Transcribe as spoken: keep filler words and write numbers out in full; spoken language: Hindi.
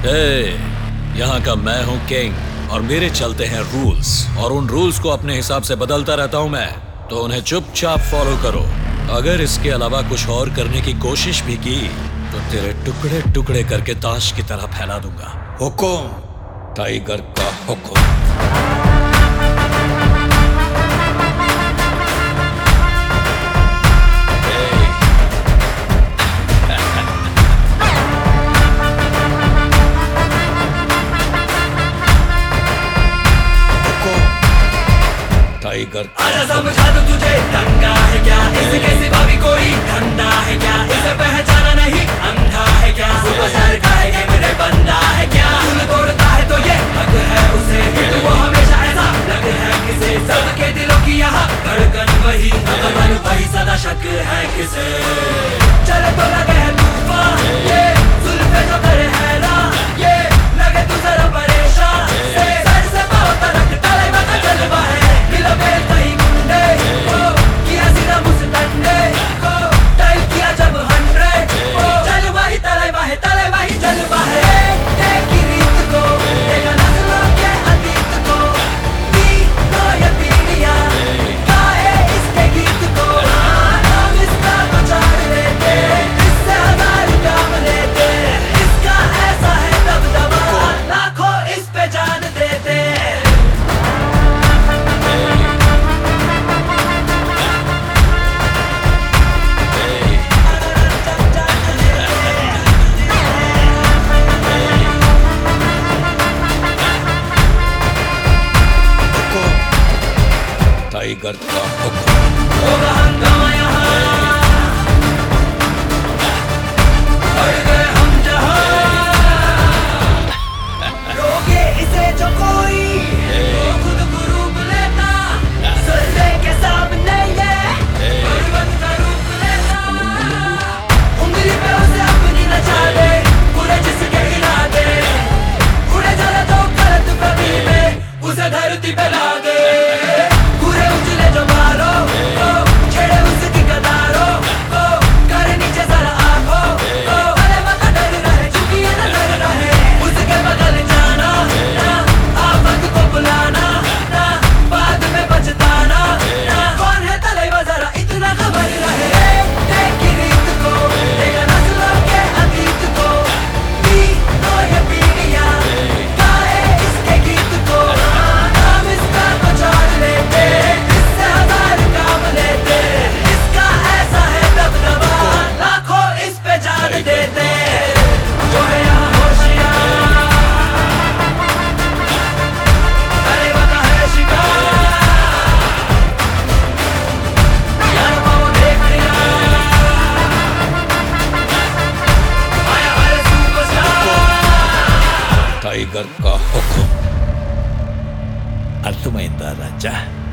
ए, यहाँ का मैं हूँ किंग और मेरे चलते हैं रूल्स, और उन रूल्स को अपने हिसाब से बदलता रहता हूँ मैं, तो उन्हें चुपचाप फॉलो करो। अगर इसके अलावा कुछ और करने की कोशिश भी की तो तेरे टुकड़े टुकड़े करके ताश की तरह फैला दूंगा। हुकुम, टाइगर का हुकुम। टाइगर आजा समझा दूं तुझे, दंगा है क्या इसके सिवा भी कोई धंधा है क्या, इसे पहचाना नहीं अंधा है क्या, सुपरस्टार का है ये मेरे बंदा है क्या, दिल तोड़ता है तो ये हक है उसे, हिट वो हमेशा ऐसा लग है किसे, सबके दिलों की यहाँ धड़कन वही, अमन वही, सदा शक है किसे, चले तो लगे है तूफान ये जुल्फे जो करे हैरान, ये लगे तू जरा परेशान से, सर से पाँव तक डाले मत जलवा है, टाइगर का हुक्म। होगा हंगामा यहाँ, बढ़ गए हम जहाँ, रोके इसे जो कोई वो खुद को रूप लेता, सर के सामने ये पर्वत का रूप लेता, उंगली पे उसे अपनी नचा दे, पूरे जिसके हिला दे, उड़े जरा तो गलत कभी में उसे धरती पे ला दे, टाइगर का हुक्म। अर्थमैंदा राजा।